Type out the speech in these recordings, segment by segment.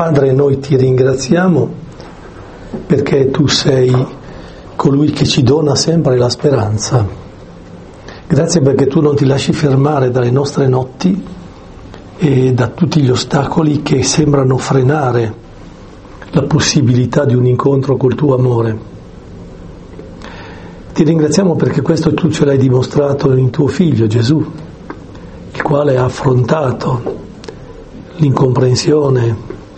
Padre, noi ti ringraziamo perché tu sei colui che ci dona sempre la speranza. Grazie perché tu non ti lasci fermare dalle nostre notti e da tutti gli ostacoli che sembrano frenare la possibilità di un incontro col tuo amore. Ti ringraziamo perché questo tu ce l'hai dimostrato in tuo Figlio Gesù, il quale ha affrontato l'incomprensione,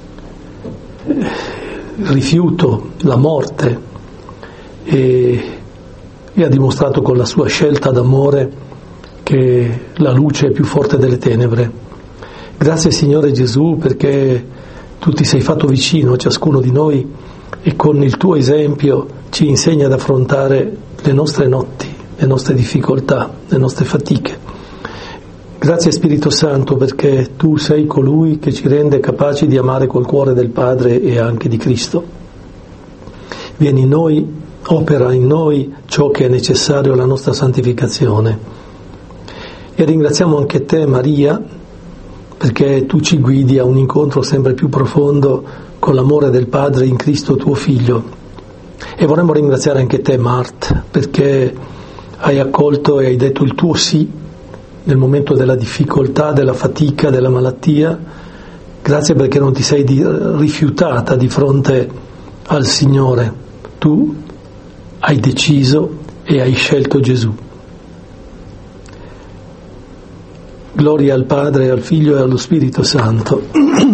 il rifiuto, la morte e ha dimostrato con la sua scelta d'amore che la luce è più forte delle tenebre. Grazie Signore Gesù perché tu ti sei fatto vicino a ciascuno di noi e con il tuo esempio ci insegna ad affrontare le nostre notti, le nostre difficoltà, le nostre fatiche. Grazie Spirito Santo perché tu sei colui che ci rende capaci di amare col cuore del Padre e anche di Cristo. Vieni in noi, opera in noi ciò che è necessario alla nostra santificazione. E ringraziamo anche te Maria perché tu ci guidi a un incontro sempre più profondo con l'amore del Padre in Cristo tuo Figlio. E vorremmo ringraziare anche te Mart perché hai accolto e hai detto il tuo sì nel momento della difficoltà, della fatica, della malattia. Grazie perché non ti sei rifiutata di fronte al Signore. Tu hai deciso e hai scelto Gesù. Gloria al Padre, al Figlio e allo Spirito Santo.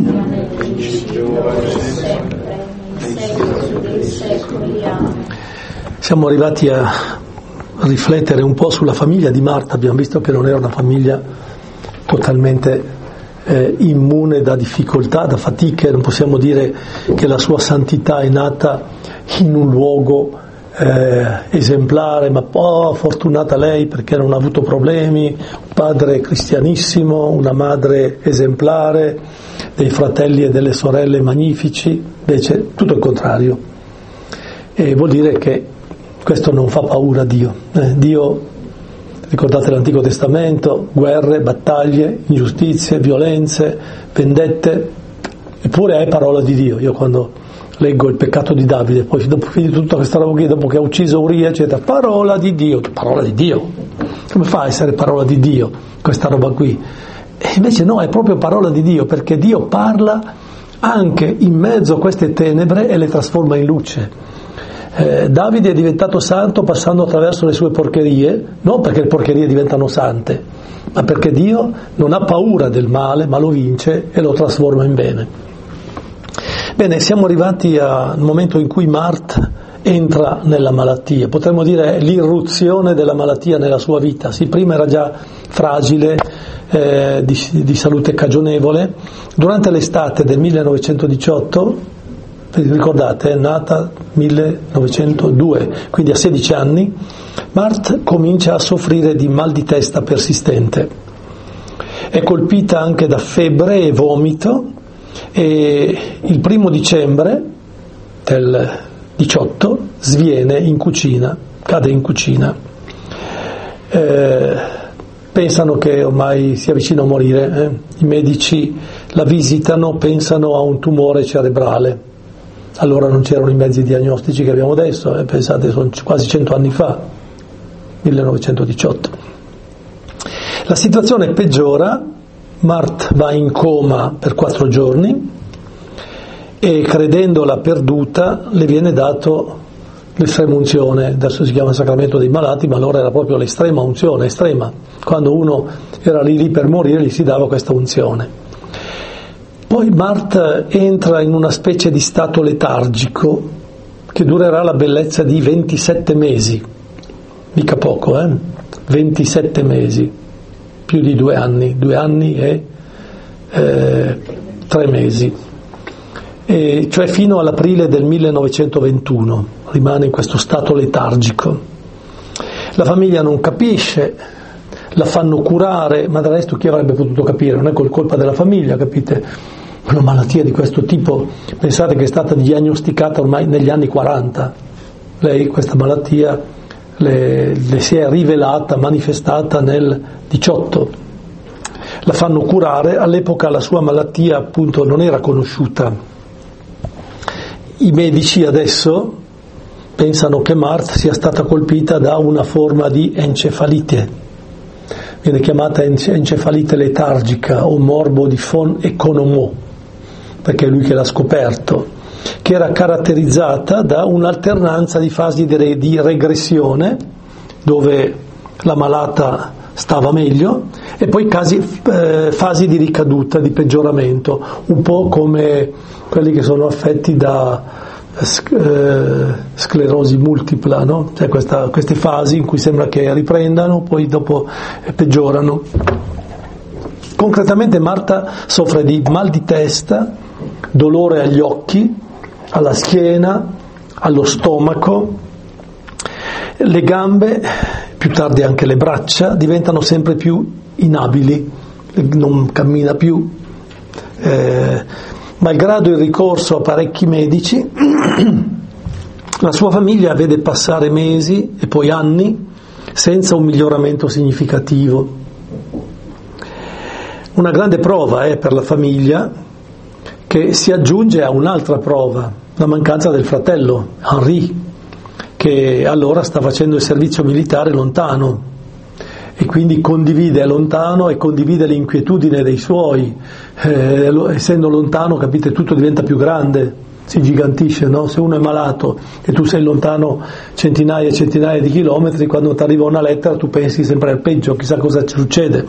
Siamo arrivati a riflettere un po' sulla famiglia di Marta. Abbiamo visto che non era una famiglia totalmente immune da difficoltà, da fatiche. Non possiamo dire che la sua santità è nata in un luogo esemplare, ma fortunata lei perché non ha avuto problemi, un padre cristianissimo, una madre esemplare, dei fratelli e delle sorelle magnifici. Invece tutto il contrario, e vuol dire che questo non fa paura a Dio. Dio, ricordate l'Antico Testamento, guerre, battaglie, ingiustizie, violenze, vendette, eppure è parola di Dio. Io quando leggo il peccato di Davide, poi dopo finito tutta questa roba qui, dopo che ha ucciso Uria, eccetera, parola di Dio. Come fa a essere parola di Dio questa roba qui? E invece no, è proprio parola di Dio, perché Dio parla anche in mezzo a queste tenebre e le trasforma in luce. Davide è diventato santo passando attraverso le sue porcherie, non perché le porcherie diventano sante, ma perché Dio non ha paura del male, ma lo vince e lo trasforma in bene. Bene, siamo arrivati al momento in cui Marta entra nella malattia, potremmo dire l'irruzione della malattia nella sua vita. Sì, prima era già fragile, di salute cagionevole. Durante l'estate del 1918, ricordate, è nata 1902, quindi a 16 anni, Marta comincia a soffrire di mal di testa persistente. È colpita anche da febbre e vomito. E il 1 dicembre del 18 sviene in cucina, cade in cucina. Pensano che ormai sia vicino a morire. I medici la visitano, pensano a un tumore cerebrale. Allora non c'erano i mezzi diagnostici che abbiamo adesso, pensate, sono quasi 100 anni fa, 1918. La situazione peggiora. Marta va in coma per 4 giorni e credendola perduta le viene dato l'estrema unzione. Adesso si chiama sacramento dei malati, ma allora era proprio l'estrema unzione, estrema. Quando uno era lì per morire gli si dava questa unzione. Poi Marta entra in una specie di stato letargico che durerà la bellezza di 27 mesi, mica poco, 27 mesi. Più di 2 anni e 3 mesi, cioè fino all'aprile del 1921 rimane in questo stato letargico. La famiglia non capisce, la fanno curare, ma del resto chi avrebbe potuto capire? Non è colpa della famiglia, capite? Una malattia di questo tipo, pensate che è stata diagnosticata ormai negli anni 40. Lei questa malattia le si è rivelata, manifestata nel 18. La fanno curare. All'epoca la sua malattia appunto non era conosciuta I medici adesso pensano che Martha sia stata colpita da una forma di encefalite, viene chiamata encefalite letargica o morbo di von Economou, perché è lui che l'ha scoperto, che era caratterizzata da un'alternanza di fasi di regressione, dove la malata stava meglio, e poi fasi di ricaduta, di peggioramento, un po' come quelli che sono affetti da sclerosi multipla, no? Cioè queste fasi in cui sembra che riprendano, poi dopo peggiorano. Concretamente Martha soffre di mal di testa, dolore agli occhi, alla schiena, allo stomaco, le gambe, più tardi anche le braccia, diventano sempre più inabili, non cammina più. Malgrado il ricorso a parecchi medici, la sua famiglia vede passare mesi e poi anni senza un miglioramento significativo. Una grande prova è per la famiglia, che si aggiunge a un'altra prova, la mancanza del fratello, Henri, che allora sta facendo il servizio militare lontano e quindi condivide lontano e condivide l'inquietudine dei suoi. Essendo lontano, capite, tutto diventa più grande, si gigantisce, no? Se uno è malato e tu sei lontano centinaia e centinaia di chilometri, quando ti arriva una lettera tu pensi sempre al peggio, chissà cosa ci succede.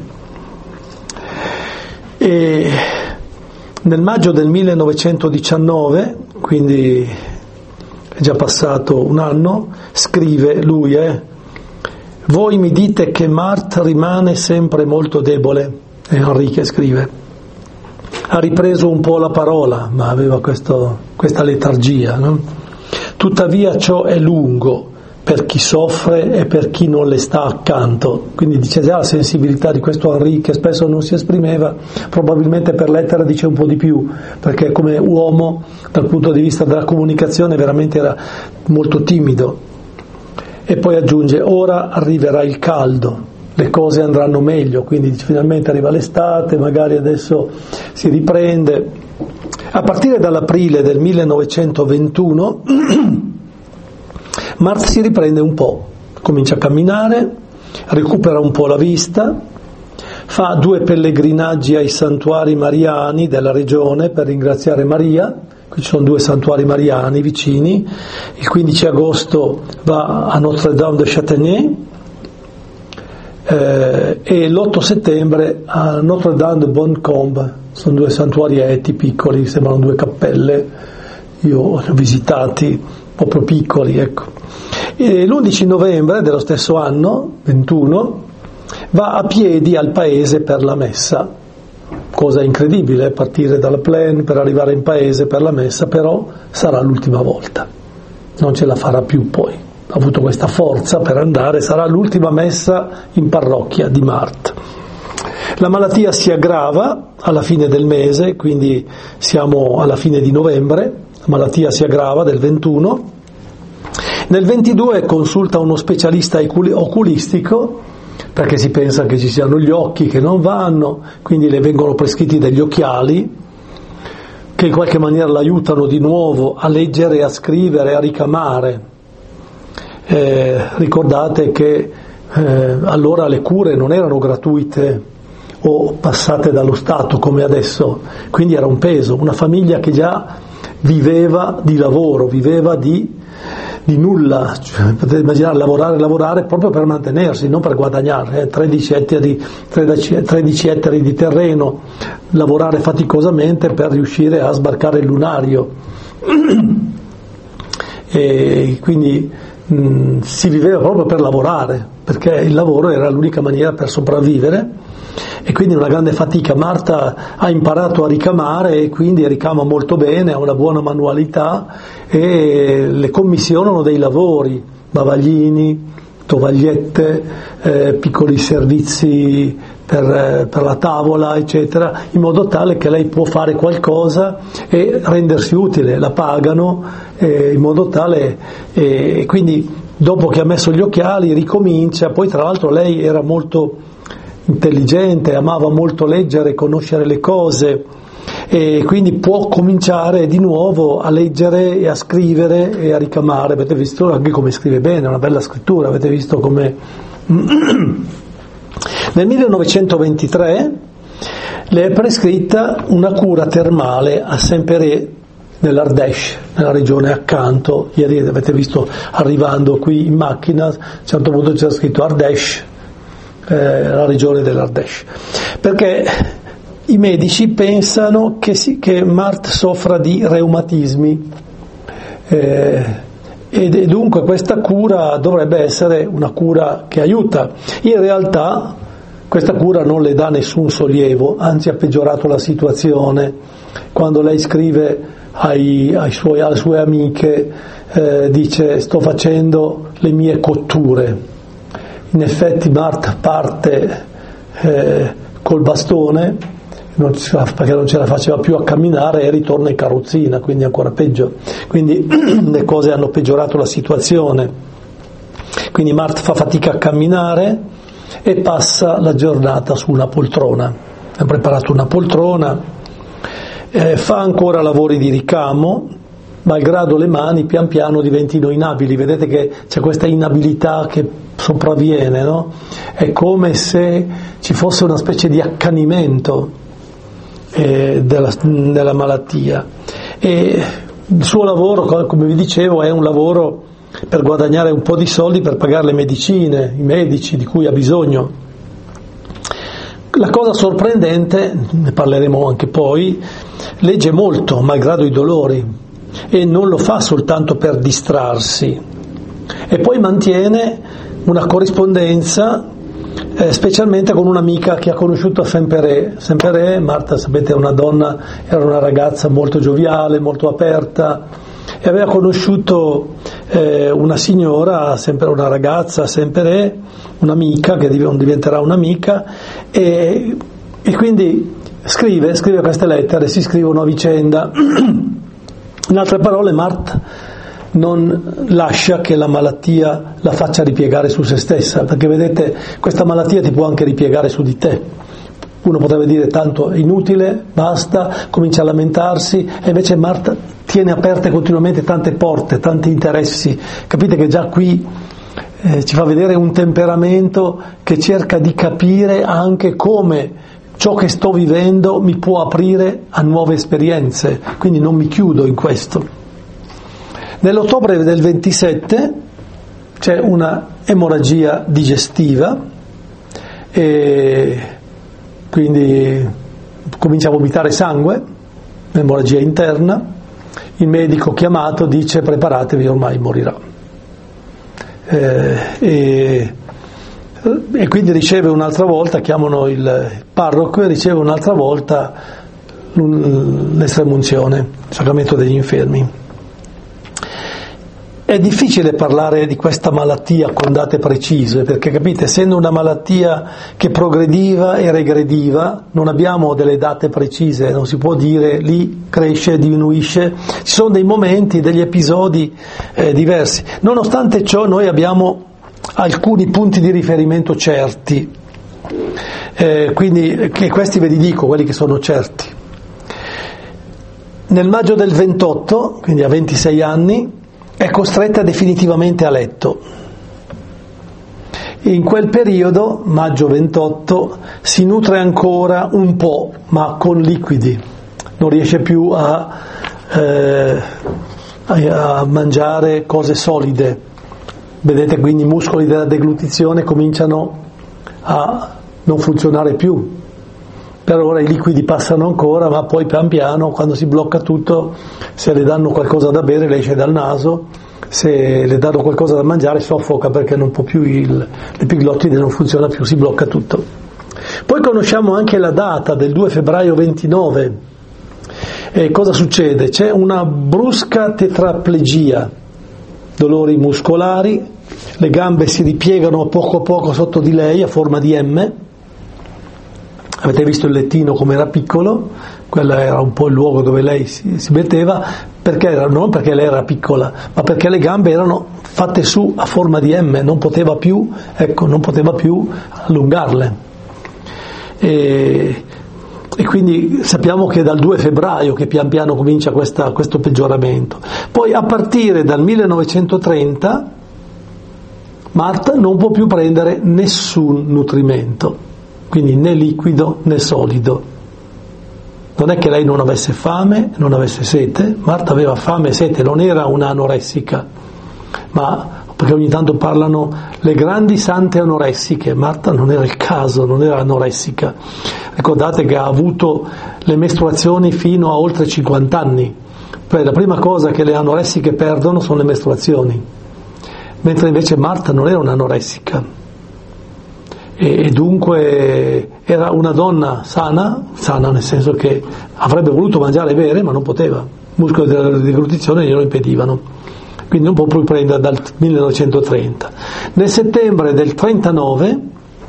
E nel maggio del 1919, quindi è già passato un anno, scrive lui: voi mi dite che Martha rimane sempre molto debole, è Henri che scrive, ha ripreso un po' la parola, ma aveva questa letargia, no? Tuttavia ciò è lungo per chi soffre e per chi non le sta accanto. Quindi dice già la sensibilità di questo Henri, che spesso non si esprimeva, probabilmente per lettera dice un po' di più, perché come uomo dal punto di vista della comunicazione veramente era molto timido. E poi aggiunge: ora arriverà il caldo, le cose andranno meglio, quindi finalmente arriva l'estate, magari adesso si riprende. A partire dall'aprile del 1921 Martha si riprende un po', comincia a camminare, recupera un po' la vista, fa 2 pellegrinaggi ai santuari mariani della regione per ringraziare Maria. Qui ci sono 2 santuari mariani vicini. Il 15 agosto va a Notre-Dame de Châtenay e l'8 settembre a Notre-Dame de Bonne-Combe. Sono 2 santuarietti piccoli, sembrano 2 cappelle, io li ho visitati, proprio piccoli, ecco. E l'11 novembre dello stesso anno, 21, va a piedi al paese per la messa. Cosa incredibile, partire dalla Plaine per arrivare in paese per la messa, però sarà l'ultima volta, non ce la farà più poi, ha avuto questa forza per andare, sarà l'ultima messa in parrocchia di Martha. La malattia si aggrava alla fine del mese, quindi siamo alla fine di novembre, la malattia si aggrava del 21, nel 22 consulta uno specialista oculistico, perché si pensa che ci siano gli occhi che non vanno, quindi le vengono prescritti degli occhiali che in qualche maniera l'aiutano di nuovo a leggere, a scrivere, a ricamare. Ricordate che allora le cure non erano gratuite o passate dallo Stato come adesso, quindi era un peso, una famiglia che già viveva di lavoro, viveva di nulla, cioè, potete immaginare lavorare proprio per mantenersi, non per guadagnare, 13 ettari di terreno, lavorare faticosamente per riuscire a sbarcare il lunario. E quindi si viveva proprio per lavorare, perché il lavoro era l'unica maniera per sopravvivere, e quindi una grande fatica. Martha ha imparato a ricamare e quindi ricama molto bene, ha una buona manualità e le commissionano dei lavori, bavaglini, tovagliette, piccoli servizi per la tavola, eccetera, in modo tale che lei può fare qualcosa e rendersi utile, la pagano in modo tale, e quindi dopo che ha messo gli occhiali ricomincia. Poi tra l'altro lei era molto intelligente, amava molto leggere, conoscere le cose, e quindi può cominciare di nuovo a leggere e a scrivere e a ricamare. Avete visto anche come scrive bene, una bella scrittura, avete visto come... Nel 1923 le è prescritta una cura termale a Saint-Péray nell'Ardèche, nella regione accanto. Ieri avete visto arrivando qui in macchina, a un certo punto c'era scritto Ardèche, la regione dell'Ardèche, perché i medici pensano che Marthe soffra di reumatismi e dunque questa cura dovrebbe essere una cura che aiuta. In realtà questa cura non le dà nessun sollievo, anzi ha peggiorato la situazione. Quando lei scrive alle sue amiche, dice: sto facendo le mie cotture. In effetti Marthe parte col bastone, perché non ce la faceva più a camminare, e ritorna in carrozzina, quindi ancora peggio. Quindi le cose hanno peggiorato la situazione. Quindi Marthe fa fatica a camminare e passa la giornata su una poltrona. Ha preparato una poltrona, fa ancora lavori di ricamo, malgrado le mani pian piano diventino inabili. Vedete che c'è questa inabilità che sopravviene, no? È come se ci fosse una specie di accanimento della malattia, e il suo lavoro, come vi dicevo, è un lavoro per guadagnare un po' di soldi per pagare le medicine, i medici di cui ha bisogno. La cosa sorprendente, ne parleremo anche poi, legge molto malgrado i dolori, e non lo fa soltanto per distrarsi, e poi mantiene una corrispondenza specialmente con un'amica che ha conosciuto a Saint-Péray. Saint-Péray, Marthe, sapete, era una ragazza molto gioviale, molto aperta, e aveva conosciuto una signora, sempre una ragazza a Saint-Péray, un'amica che diventerà un'amica, e quindi scrive queste lettere, si scrivono a vicenda. In altre parole, Marthe non lascia che la malattia la faccia ripiegare su se stessa, perché vedete, questa malattia ti può anche ripiegare su di te. Uno potrebbe dire: tanto è inutile, basta, comincia a lamentarsi, e invece Marthe tiene aperte continuamente tante porte, tanti interessi. Capite che già qui ci fa vedere un temperamento che cerca di capire anche come ciò che sto vivendo mi può aprire a nuove esperienze, quindi non mi chiudo in questo. Nell'ottobre del 27 c'è una emorragia digestiva, e quindi comincia a vomitare sangue, emorragia interna. Il medico chiamato dice: preparatevi, ormai morirà. E quindi riceve un'altra volta, chiamano il parroco, e riceve un'altra volta l'estremunzione, il sacramento degli infermi. È difficile parlare di questa malattia con date precise, perché capite, essendo una malattia che progrediva e regrediva, non abbiamo delle date precise, non si può dire lì cresce, diminuisce, ci sono dei momenti, degli episodi diversi. Nonostante ciò noi abbiamo alcuni punti di riferimento certi, quindi che questi ve li dico, quelli che sono certi. Nel maggio del 28, quindi a 26 anni, è costretta definitivamente a letto. In quel periodo, maggio 28, si nutre ancora un po', ma con liquidi, non riesce più a mangiare cose solide. Vedete, quindi i muscoli della deglutizione cominciano a non funzionare più. Per ora i liquidi passano ancora, ma poi pian piano, quando si blocca tutto, se le danno qualcosa da bere le esce dal naso, se le danno qualcosa da mangiare soffoca, perché non può più, l'epiglottide non funziona più, si blocca tutto. Poi conosciamo anche la data del 2 febbraio 29. E cosa succede? C'è una brusca tetraplegia, dolori muscolari, le gambe si ripiegano a poco sotto di lei a forma di M. Avete visto il lettino come era piccolo? Quello era un po' il luogo dove lei si metteva, non perché lei era piccola, ma perché le gambe erano fatte su a forma di M, non poteva più allungarle. E quindi sappiamo che è dal 2 febbraio che pian piano comincia questo peggioramento. Poi a partire dal 1930 Marta non può più prendere nessun nutrimento, quindi né liquido né solido. Non è che lei non avesse fame, non avesse sete, Marta aveva fame e sete, non era un'anoressica, ma perché ogni tanto parlano le grandi sante anoressiche, Marta non era il caso, non era anoressica. Ricordate che ha avuto le mestruazioni fino a oltre 50 anni, cioè la prima cosa che le anoressiche perdono sono le mestruazioni, mentre invece Marta non era un'anoressica e dunque era una donna sana nel senso che avrebbe voluto mangiare e bere ma non poteva, i muscoli della deglutizione glielo impedivano. Quindi non può più prendere dal 1930. Nel settembre del 39,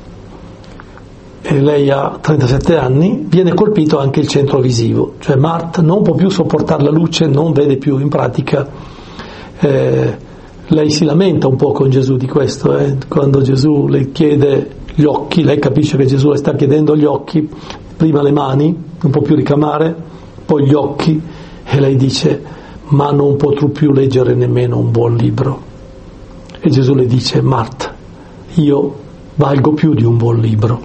e lei ha 37 anni, viene colpito anche il centro visivo, cioè Marta non può più sopportare la luce, non vede più, in pratica lei si lamenta un po' con Gesù di questo, quando Gesù le chiede gli occhi, lei capisce che Gesù le sta chiedendo gli occhi, prima le mani, non può più ricamare, poi gli occhi, e lei dice: ma non potrò più leggere nemmeno un buon libro. E Gesù le dice: Marta, io valgo più di un buon libro.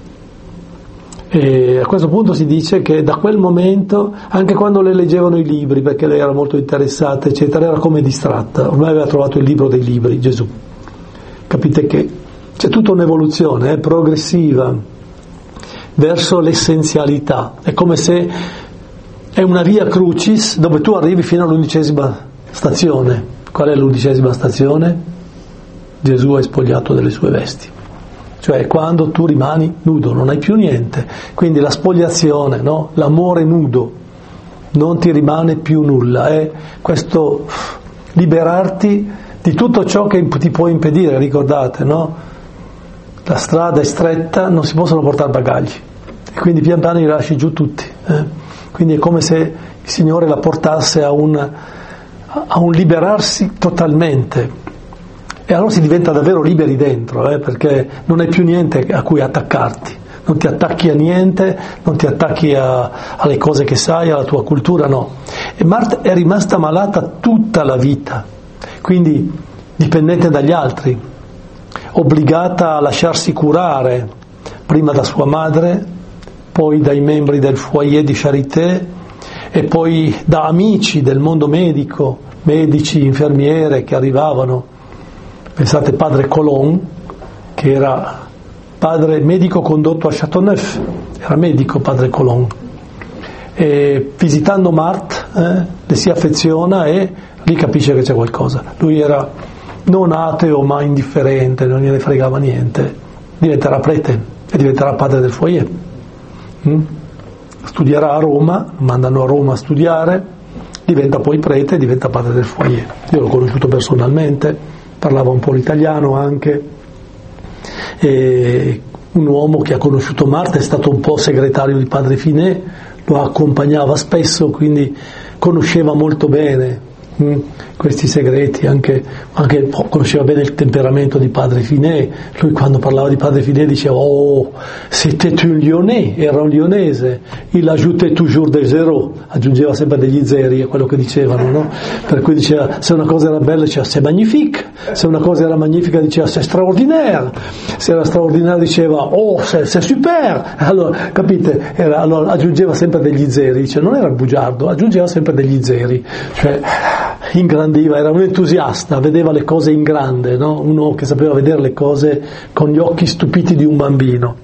E a questo punto si dice che da quel momento, anche quando le leggevano i libri, perché lei era molto interessata, eccetera, era come distratta, ormai aveva trovato il libro dei libri, Gesù. Capite che c'è tutta un'evoluzione progressiva verso l'essenzialità, è come se è una via crucis dove tu arrivi fino all'11ª stazione. Qual è l'11ª stazione? Gesù è spogliato delle sue vesti, cioè quando tu rimani nudo, non hai più niente, quindi la spogliazione, no? L'amore nudo, non ti rimane più nulla, è questo liberarti di tutto ciò che ti può impedire, ricordate, no? La strada è stretta, non si possono portare bagagli e quindi pian piano li lasci giù tutti, Quindi è come se il Signore la portasse a un liberarsi totalmente, e allora si diventa davvero liberi dentro, perché non hai più niente a cui attaccarti, non ti attacchi a niente, non ti attacchi alle cose che sai, alla tua cultura, no. E Marta è rimasta malata tutta la vita, quindi dipendente dagli altri, obbligata a lasciarsi curare prima da sua madre, poi dai membri del foyer di Charité e poi da amici del mondo medico, medici, infermiere che arrivavano. Pensate padre Colomb, che era padre medico condotto a Châteauneuf, era medico padre Colomb, e visitando Marthe le si affeziona e lì capisce che c'è qualcosa. Lui era non ateo ma indifferente, non gliene fregava niente, diventerà prete e diventerà padre del foyer. Studierà a Roma, mandano a Roma a studiare, diventa poi prete e diventa padre del foyer. Io l'ho conosciuto personalmente, parlava un po' l'italiano anche, e un uomo che ha conosciuto Marthe, è stato un po' segretario di padre Finet, lo accompagnava spesso, quindi conosceva molto bene questi segreti, anche conosceva bene il temperamento di padre Finet. Lui quando parlava di padre Finet diceva: oh, c'était un lyonnais, era un lionese, il ajoutait toujours des zéros, aggiungeva sempre degli zeri a quello che dicevano, no? Per cui diceva, se una cosa era bella diceva c'est magnifique, se una cosa era magnifica diceva c'est extraordinaire, se era straordinario diceva oh c'est super. Allora capite, allora aggiungeva sempre degli zeri, dice, non era bugiardo, aggiungeva sempre degli zeri, cioè ingrandiva, era un entusiasta, vedeva le cose in grande, no? Uno che sapeva vedere le cose con gli occhi stupiti di un bambino.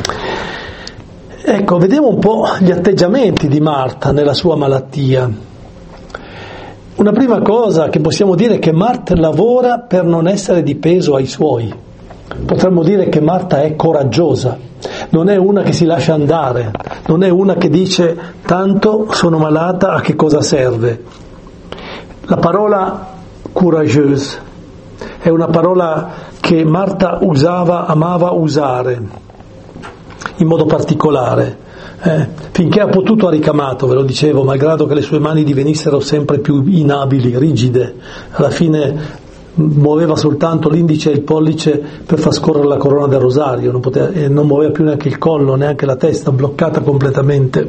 Ecco, vediamo un po' gli atteggiamenti di Marta nella sua malattia. Una prima cosa che possiamo dire è che Marta lavora per non essere di peso ai suoi. Potremmo dire che Marta è coraggiosa, non è una che si lascia andare, non è una che dice tanto sono malata, a che cosa serve. La parola courageuse è una parola che Marta amava usare in modo particolare. Finché ha potuto ha ricamato, ve lo dicevo, malgrado che le sue mani divenissero sempre più inabili, rigide. Alla fine muoveva soltanto l'indice e il pollice per far scorrere la corona del rosario, non muoveva più neanche il collo, neanche la testa, bloccata completamente.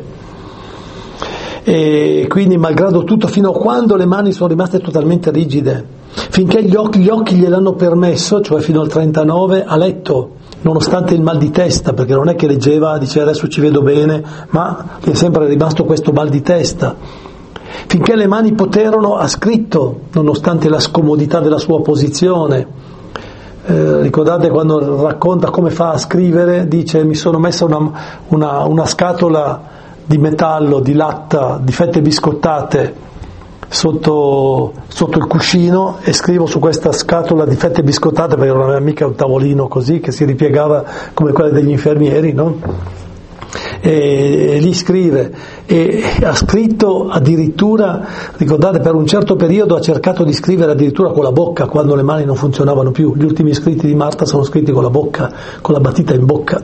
E quindi malgrado tutto, fino a quando le mani sono rimaste totalmente rigide, finché gli occhi gliel'hanno permesso, cioè fino al 39, ha letto, nonostante il mal di testa, perché non è che leggeva, dice adesso ci vedo bene, ma gli è sempre rimasto questo mal di testa. Finché le mani poterono, ha scritto, nonostante la scomodità della sua posizione. Ricordate quando racconta come fa a scrivere, dice mi sono messa una scatola di metallo, di latta, di fette biscottate sotto il cuscino e scrivo su questa scatola di fette biscottate, perché non aveva mica un tavolino così che si ripiegava come quello degli infermieri, no? E lì scrive, e ha scritto addirittura, ricordate, per un certo periodo ha cercato di scrivere addirittura con la bocca quando le mani non funzionavano più. Gli ultimi scritti di Marta sono scritti con la bocca, con la batita in bocca.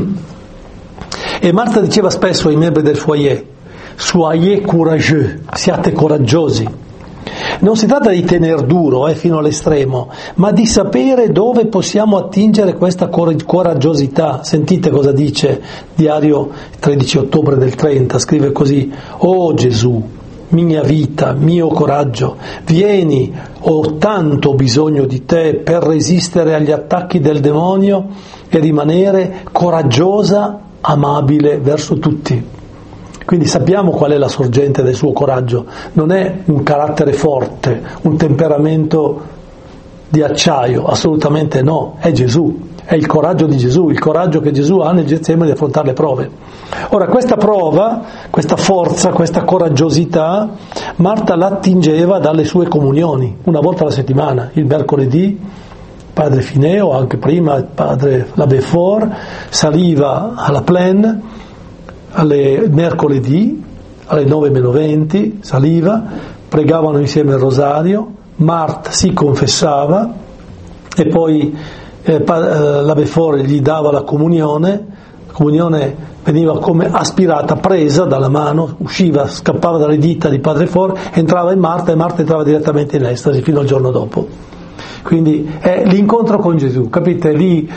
E Marta diceva spesso ai membri del foyer: soyez courageux, siate coraggiosi. Non si tratta di tener duro fino all'estremo, ma di sapere dove possiamo attingere questa coraggiosità. Sentite cosa dice Diario 13 ottobre del 30, scrive così: «Oh Gesù, mia vita, mio coraggio, vieni, ho tanto bisogno di te per resistere agli attacchi del demonio e rimanere coraggiosa, amabile verso tutti». Quindi sappiamo qual è la sorgente del suo coraggio, non è un carattere forte, un temperamento di acciaio, assolutamente no, è Gesù, è il coraggio di Gesù, il coraggio che Gesù ha nel Getsemani di affrontare le prove. Ora questa prova, questa forza, questa coraggiosità, Marta l'attingeva dalle sue comunioni, una volta alla settimana, il mercoledì, padre Fineo, anche prima il padre Labefort, saliva alla Plaine, alle mercoledì alle 9:20 saliva, pregavano insieme il rosario, Marta si confessava e poi l'Abefort gli dava la comunione veniva come aspirata, presa dalla mano, usciva, scappava dalle dita di padre Fort, entrava in Marta e Marta entrava direttamente in estasi fino al giorno dopo. Quindi è l'incontro con Gesù, capite? Lì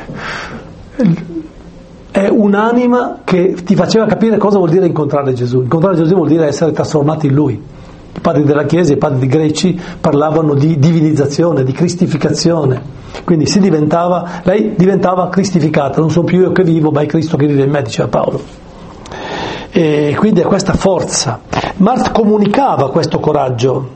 è un'anima che ti faceva capire cosa vuol dire incontrare Gesù. Incontrare Gesù vuol dire essere trasformati in Lui. I padri della Chiesa, i padri greci parlavano di divinizzazione, di cristificazione. Quindi lei diventava cristificata, non sono più io che vivo, ma è Cristo che vive in me, diceva Paolo. E quindi è questa forza. Marta comunicava questo coraggio.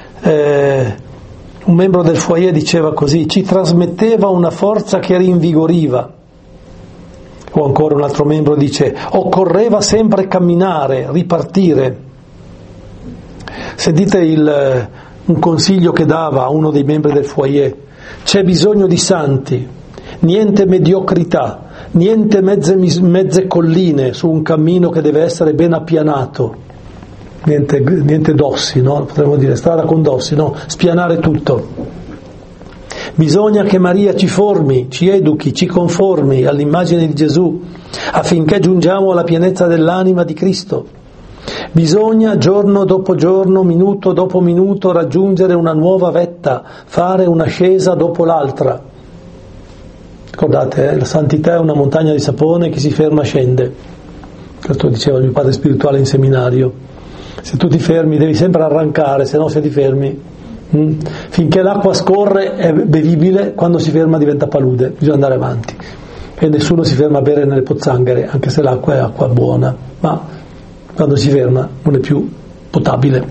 Un membro del foyer diceva così: ci trasmetteva una forza che rinvigoriva. O ancora un altro membro dice: occorreva sempre camminare, ripartire. Sentite un consiglio che dava a uno dei membri del foyer: c'è bisogno di santi, niente mediocrità, niente mezze colline su un cammino che deve essere ben appianato, niente dossi, no? Potremmo dire strada con dossi, no? Spianare tutto. Bisogna che Maria ci formi, ci educhi, ci conformi all'immagine di Gesù, affinché giungiamo alla pienezza dell'anima di Cristo. Bisogna giorno dopo giorno, minuto dopo minuto, raggiungere una nuova vetta, fare un'ascesa dopo l'altra. Ricordate, la santità è una montagna di sapone, chi si ferma scende. Questo diceva il mio padre spirituale in seminario. Se tu ti fermi devi sempre arrancare, se no se ti fermi. Finché l'acqua scorre è bevibile, quando si ferma diventa palude, bisogna andare avanti. E nessuno si ferma a bere nelle pozzanghere, anche se l'acqua è acqua buona, ma quando si ferma non è più potabile.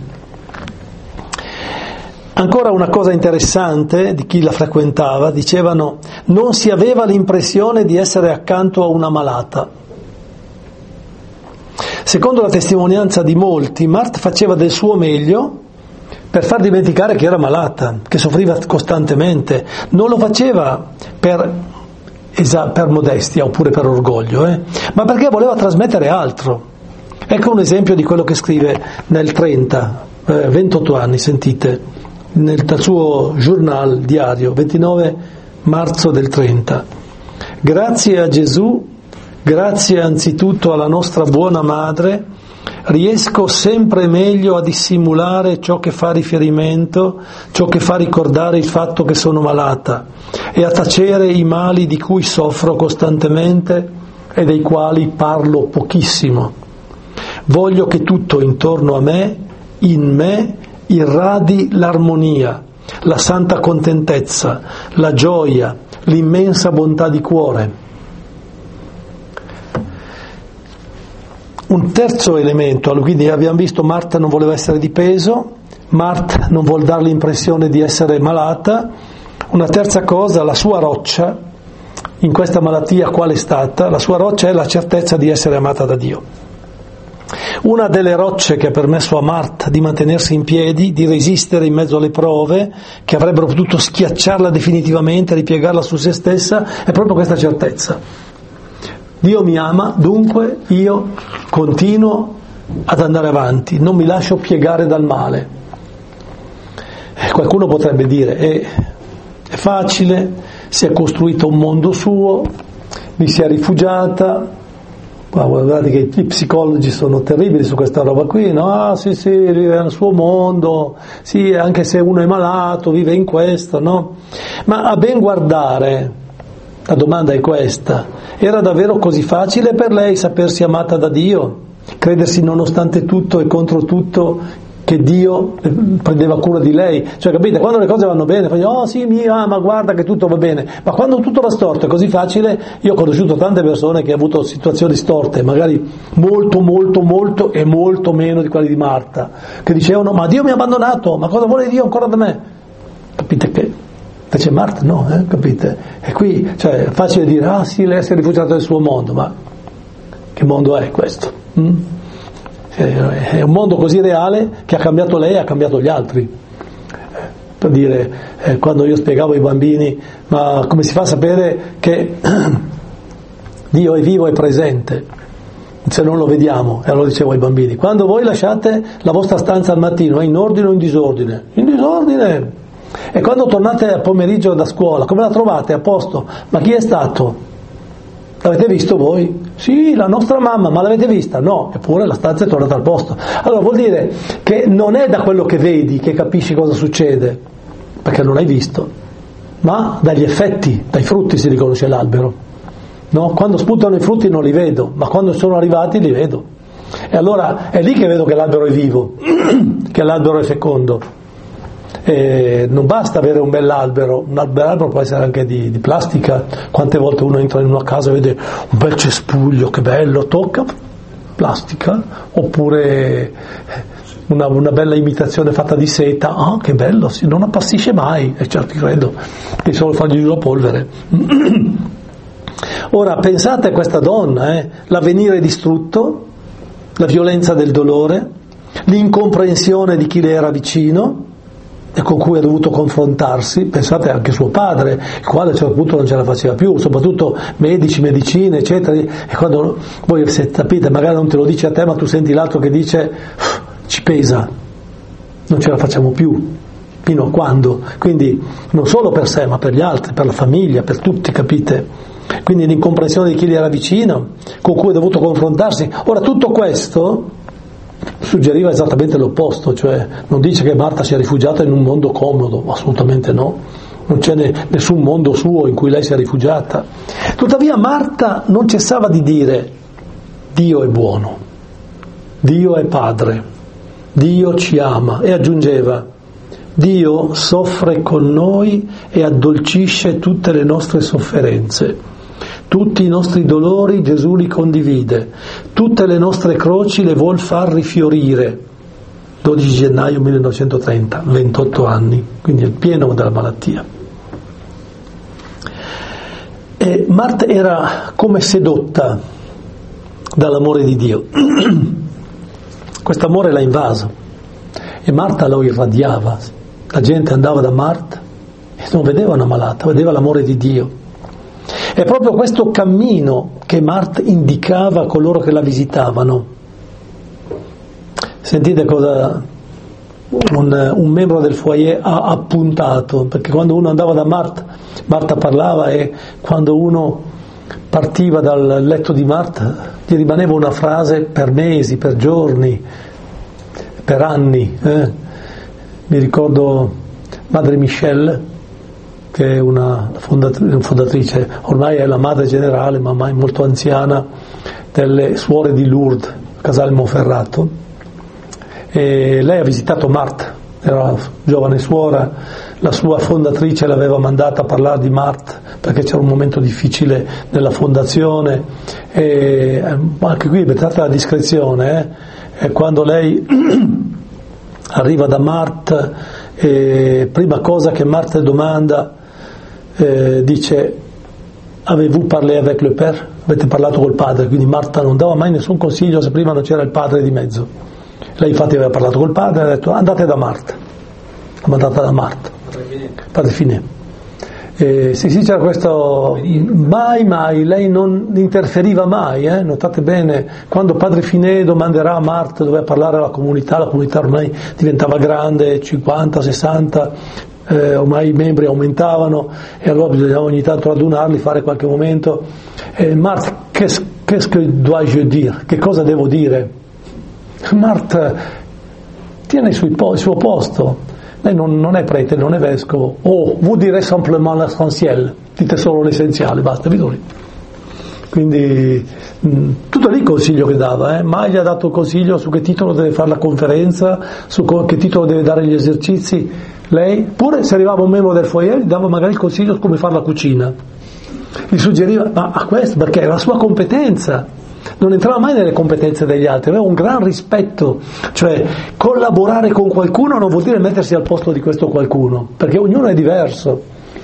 Ancora una cosa interessante di chi la frequentava: dicevano, non si aveva l'impressione di essere accanto a una malata. Secondo la testimonianza di molti, Marta faceva del suo meglio per far dimenticare che era malata, che soffriva costantemente. Non lo faceva per modestia oppure per orgoglio, ma perché voleva trasmettere altro. Ecco un esempio di quello che scrive nel 30, 28 anni, sentite, nel suo journal diario, 29 marzo del 30. Grazie a Gesù, grazie anzitutto alla nostra buona madre, riesco sempre meglio a dissimulare ciò che fa riferimento, ciò che fa ricordare il fatto che sono malata e a tacere i mali di cui soffro costantemente e dei quali parlo pochissimo. Voglio che tutto intorno a me, in me, irradi l'armonia, la santa contentezza, la gioia, l'immensa bontà di cuore. Un terzo elemento, quindi abbiamo visto Marta non voleva essere di peso, Marta non vuol dare l'impressione di essere malata. Una terza cosa, la sua roccia in questa malattia qual è stata? La sua roccia è la certezza di essere amata da Dio. Una delle rocce che ha permesso a Marta di mantenersi in piedi, di resistere in mezzo alle prove che avrebbero potuto schiacciarla definitivamente, ripiegarla su se stessa, è proprio questa certezza. Dio mi ama, dunque io continuo ad andare avanti, non mi lascio piegare dal male. Qualcuno potrebbe dire, è facile, si è costruito un mondo suo, vi si è rifugiata. Guardate che i psicologi sono terribili su questa roba qui, no? Ah, sì, vive nel suo mondo, sì, anche se uno è malato, vive in questo, no? Ma a ben guardare, la domanda è questa: era davvero così facile per lei sapersi amata da Dio? Credersi nonostante tutto e contro tutto che Dio prendeva cura di lei? Cioè, capite, quando le cose vanno bene, fai, oh sì, mi ama, guarda che tutto va bene, ma quando tutto va storto è così facile. Io ho conosciuto tante persone che hanno avuto situazioni storte, magari molto e molto meno di quelle di Marta, che dicevano, ma Dio mi ha abbandonato, ma cosa vuole Dio ancora da me? Capite che invece Marta no, capite? E qui, cioè, è facile dire, ah sì, lei si è rifugiata nel suo mondo, ma che mondo è questo? È un mondo così reale che ha cambiato lei e ha cambiato gli altri. Per dire, quando io spiegavo ai bambini, ma come si fa a sapere che Dio è vivo e presente se non lo vediamo? E allora dicevo ai bambini, quando voi lasciate la vostra stanza al mattino, è in ordine o in disordine? In disordine! E quando tornate a pomeriggio da scuola, come la trovate? A posto? Ma chi è stato? L'avete visto voi? Sì, la nostra mamma, ma l'avete vista? No, eppure la stanza è tornata al posto. Allora vuol dire che non è da quello che vedi che capisci cosa succede, perché non l'hai visto, ma dagli effetti, dai frutti si riconosce l'albero. No? Quando spuntano i frutti non li vedo, ma quando sono arrivati li vedo. E allora è lì che vedo che l'albero è vivo, che l'albero è fecondo. Non basta avere un bell'albero, un bell'albero può essere anche di plastica. Quante volte uno entra in una casa e vede un bel cespuglio, che bello, tocca, plastica, oppure una bella imitazione fatta di seta, ah che bello, non appassisce mai, e certo credo, che solo fargli la polvere. Ora pensate a questa donna, l'avvenire distrutto, la violenza del dolore, l'incomprensione di chi le era vicino e con cui ha dovuto confrontarsi. Pensate anche suo padre, il quale a un certo punto non ce la faceva più, soprattutto medici, medicine, eccetera, e quando voi se capite, magari non te lo dice a te, ma tu senti l'altro che dice ci pesa, non ce la facciamo più, fino a quando? Quindi non solo per sé, ma per gli altri, per la famiglia, per tutti, capite? Quindi l'incomprensione di chi gli era vicino, con cui ha dovuto confrontarsi. Ora tutto questo suggeriva esattamente l'opposto, cioè non dice che Marta si è rifugiata in un mondo comodo, assolutamente no, non c'è nessun mondo suo in cui lei si è rifugiata. Tuttavia Marta non cessava di dire: Dio è buono, Dio è padre, Dio ci ama, e aggiungeva: Dio soffre con noi e addolcisce tutte le nostre sofferenze. Tutti i nostri dolori Gesù li condivide, tutte le nostre croci le vuol far rifiorire. 12 gennaio 1930, 28 anni, quindi il pieno della malattia. E Marta era come sedotta dall'amore di Dio. Quest'amore l'ha invaso e Marta lo irradiava. La gente andava da Marta e non vedeva una malata, vedeva l'amore di Dio. È proprio questo cammino che Marta indicava a coloro che la visitavano. Sentite cosa un membro del foyer ha appuntato, perché quando uno andava da Marta, Marta parlava, e quando uno partiva dal letto di Martha, gli rimaneva una frase per mesi, per giorni, per anni. Mi ricordo Madre Michelle, che è una fondatrice, ormai è la madre generale, ma ormai molto anziana, delle suore di Lourdes, Casale Monferrato, e lei ha visitato Martha, era giovane suora, la sua fondatrice l'aveva mandata a parlare di Martha perché c'era un momento difficile nella fondazione, e anche qui tratta la discrezione, e quando lei arriva da Martha, prima cosa che Martha domanda, dice: avez-vous parlé avec le père? Avete parlato col padre? Quindi Martha non dava mai nessun consiglio se prima non c'era il padre di mezzo. Lei infatti aveva parlato col padre e ha detto: andate da Martha. L'ha mandata da Martha, padre Finet. Sì, c'era questo, mai, lei non interferiva mai, notate bene, quando padre Finet domanderà a Martha, doveva parlare alla comunità, la comunità ormai diventava grande, 50, 60, ormai i membri aumentavano e allora bisognava ogni tanto radunarli, fare qualche momento. Martha, qu'est-ce que dois-je dire? Che cosa devo dire? Martha tiene il suo posto. Lei non è prete, non è vescovo. Vous direz simplement l'essentiel, dite solo l'essenziale, basta, vedo lì. Quindi tutto lì il consiglio che dava, mai gli ha dato consiglio su che titolo deve fare la conferenza, su che titolo deve dare gli esercizi. Lei, pure se arrivava un membro del foyer, gli dava magari il consiglio su come fare la cucina. Gli suggeriva, ma a questo, perché era la sua competenza. Non entrava mai nelle competenze degli altri, aveva un gran rispetto, cioè collaborare con qualcuno non vuol dire mettersi al posto di questo qualcuno, perché ognuno è diverso,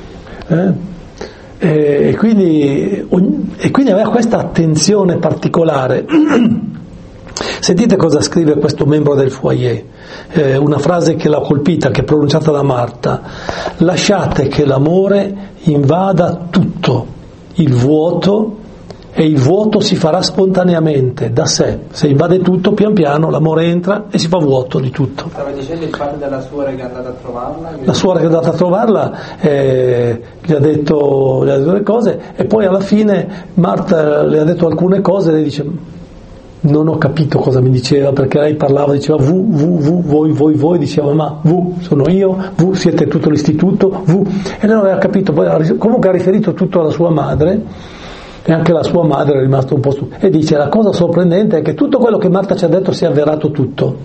e quindi aveva questa attenzione particolare. Sentite cosa scrive questo membro del foyer, una frase che l'ha colpita, che è pronunciata da Martha: lasciate che l'amore invada tutto il vuoto, e il vuoto si farà spontaneamente, da sé. Se invade tutto, pian piano l'amore entra e si fa vuoto di tutto. Stava dicendo il padre della suora che è andata a trovarla? La suora che è andata a trovarla gli ha detto le cose, e poi alla fine Martha le ha detto alcune cose, e lei dice: non ho capito cosa mi diceva, perché lei parlava, diceva voi, diceva: ma sono io, siete tutto l'istituto, e lei non aveva capito. Poi comunque ha riferito tutto alla sua madre, e anche la sua madre è rimasta un po' e dice: la cosa sorprendente è che tutto quello che Martha ci ha detto si è avverato tutto.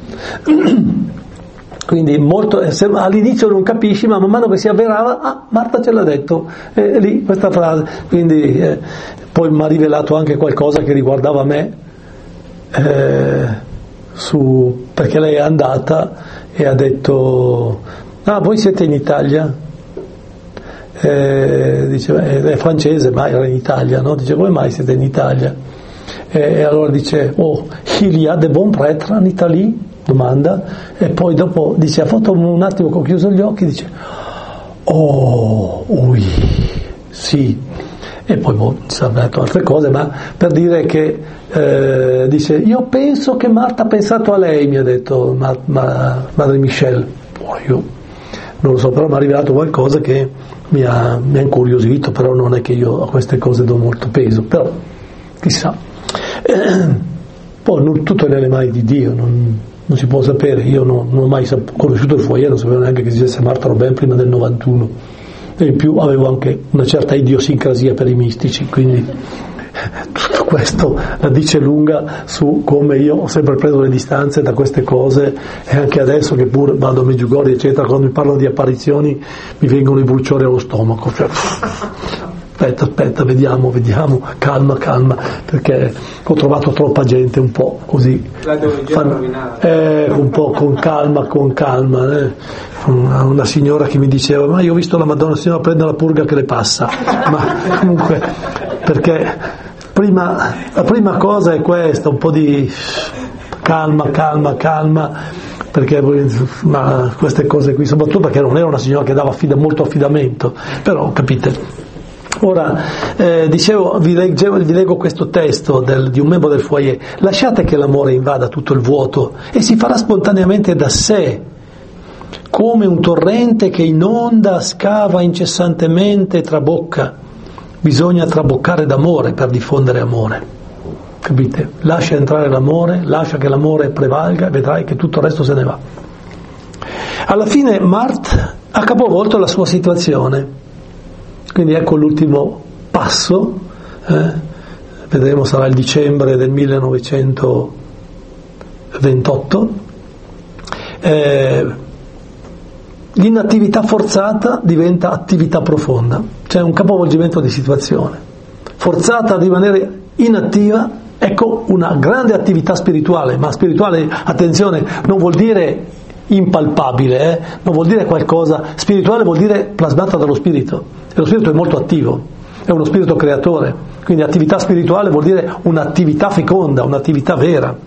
Quindi all'inizio non capisci, ma man mano che si avverava, Martha ce l'ha detto, lì questa frase. Quindi poi mi ha rivelato anche qualcosa che riguardava me, perché lei è andata e ha detto: voi siete in Italia? Dice, è francese, ma era in Italia, no? Dice: come mai siete in Italia? E allora dice: il y a de bons prêtres en Italie? Domanda, e poi dopo dice, ha fatto un attimo che ho chiuso gli occhi, dice: oui, sì. E poi ci ha detto altre cose, ma per dire che dice: io penso che Martha ha pensato a lei, mi ha detto Madre Michelle. Io non lo so, però mi ha rivelato qualcosa che mi ha incuriosito, però non è che io a queste cose do molto peso, però chissà. Poi tutto è nelle mani di Dio, non si può sapere. Io non ho mai conosciuto il foyer, non sapevo neanche che esistesse Martha Robin prima del 91, e in più avevo anche una certa idiosincrasia per i mistici, quindi tutto questo la dice lunga su come io ho sempre preso le distanze da queste cose, e anche adesso che pure vado a Medjugorje eccetera, quando mi parlano di apparizioni mi vengono i bruciori allo stomaco, cioè, aspetta, vediamo, calma, perché ho trovato troppa gente un po' così, un po' con calma. Una signora che mi diceva: ma io ho visto la Madonna Signora prendere la purga che le passa, ma comunque, perché la prima cosa è questa, un po' di calma, perché ma queste cose qui, soprattutto perché non era una signora che dava molto affidamento, però capite. Ora, dicevo, vi leggo questo testo di un membro del foyer: lasciate che l'amore invada tutto il vuoto e si farà spontaneamente da sé, come un torrente che inonda, scava incessantemente e trabocca. bisogna traboccare d'amore per diffondere amore, capite? Lascia entrare l'amore, lascia che l'amore prevalga e vedrai che tutto il resto se ne va. Alla fine Marthe ha capovolto la sua situazione, quindi ecco l'ultimo passo, vedremo sarà il dicembre del 1928, l'inattività forzata diventa attività profonda, c'è un capovolgimento di situazione, forzata a rimanere inattiva, ecco una grande attività spirituale, ma spirituale, attenzione, non vuol dire impalpabile, non vuol dire qualcosa, spirituale vuol dire plasmata dallo spirito, e lo spirito è molto attivo, è uno spirito creatore, quindi attività spirituale vuol dire un'attività feconda, un'attività vera.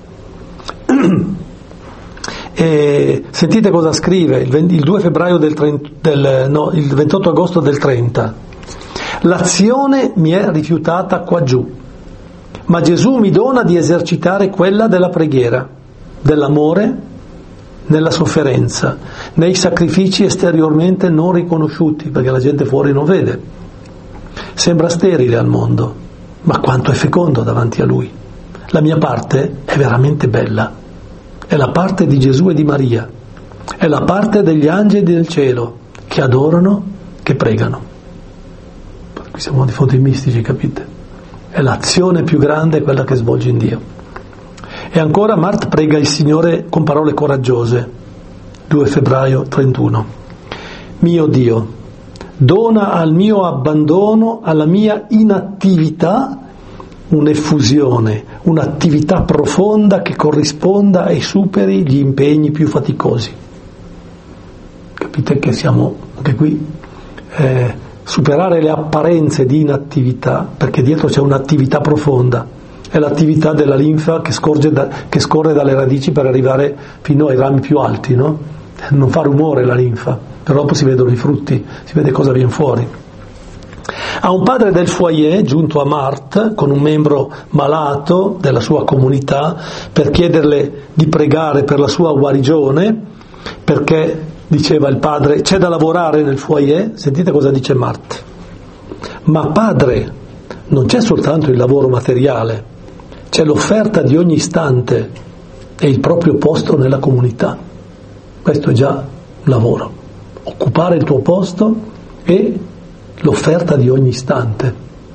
E sentite cosa scrive il 2 febbraio il 28 agosto del 30. L'azione mi è rifiutata qua giù, ma Gesù mi dona di esercitare quella della preghiera, dell'amore, nella sofferenza, nei sacrifici esteriormente non riconosciuti, perché la gente fuori non vede. Sembra sterile al mondo, ma quanto è fecondo davanti a Lui. La mia parte è veramente bella, è la parte di Gesù e di Maria, è la parte degli angeli del cielo che adorano, che pregano. Qui siamo di fronte ai mistici, capite? È l'azione più grande quella che svolge in Dio. E ancora Marthe prega il Signore con parole coraggiose, 2 febbraio 31. Mio Dio, dona al mio abbandono, alla mia inattività, un'effusione, un'attività profonda che corrisponda e superi gli impegni più faticosi. Capite che siamo anche qui superare le apparenze di inattività, perché dietro c'è un'attività profonda. È l'attività della linfa che scorre dalle radici per arrivare fino ai rami più alti, no? Non fa rumore la linfa, però dopo si vedono i frutti, si vede cosa viene fuori. A un padre del foyer, giunto a Marthe, con un membro malato della sua comunità, per chiederle di pregare per la sua guarigione, perché, diceva il padre, c'è da lavorare nel foyer. Sentite cosa dice Marthe. Ma padre, non c'è soltanto il lavoro materiale, c'è l'offerta di ogni istante e il proprio posto nella comunità. Questo è già un lavoro. Occupare il tuo posto e l'offerta di ogni istante.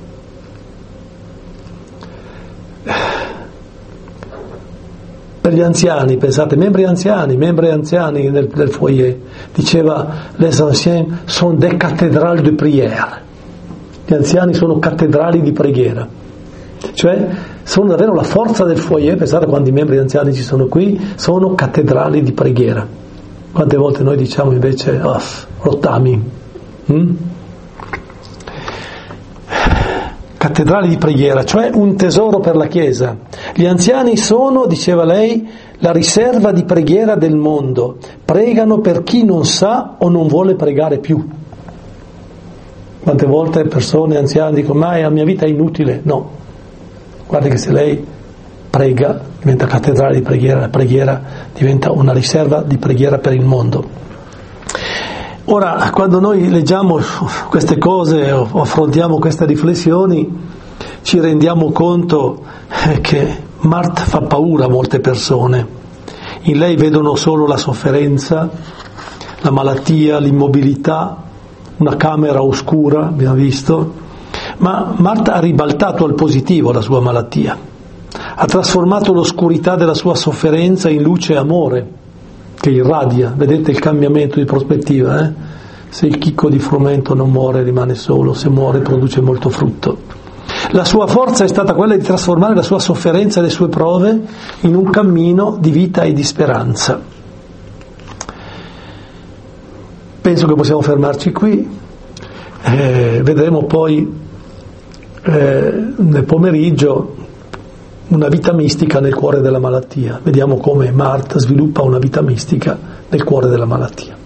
Per gli anziani, pensate, membri anziani del foyer, diceva les anciens sont des cathédrales de prière. Gli anziani sono cattedrali di preghiera, cioè sono davvero la forza del foyer. Pensate quanti membri anziani ci sono qui, sono cattedrali di preghiera. Quante volte noi diciamo invece rottami, cattedrali di preghiera, cioè un tesoro per la Chiesa. Gli anziani sono, diceva lei, la riserva di preghiera del mondo, pregano per chi non sa o non vuole pregare più. Quante volte persone anziane dicono ma la mia vita è inutile? No, guardi che se lei prega diventa cattedrale di preghiera, la preghiera diventa una riserva di preghiera per il mondo. Ora, quando noi leggiamo queste cose o affrontiamo queste riflessioni, ci rendiamo conto che Marthe fa paura a molte persone. In lei vedono solo la sofferenza, la malattia, l'immobilità, una camera oscura, abbiamo visto, ma Marthe ha ribaltato al positivo la sua malattia, ha trasformato l'oscurità della sua sofferenza in luce e amore che irradia. Vedete il cambiamento di prospettiva, Se il chicco di frumento non muore rimane solo, se muore produce molto frutto. La sua forza è stata quella di trasformare la sua sofferenza e le sue prove in un cammino di vita e di speranza. Penso che possiamo fermarci qui, vedremo poi nel pomeriggio una vita mistica nel cuore della malattia. Vediamo come Marthe sviluppa una vita mistica nel cuore della malattia.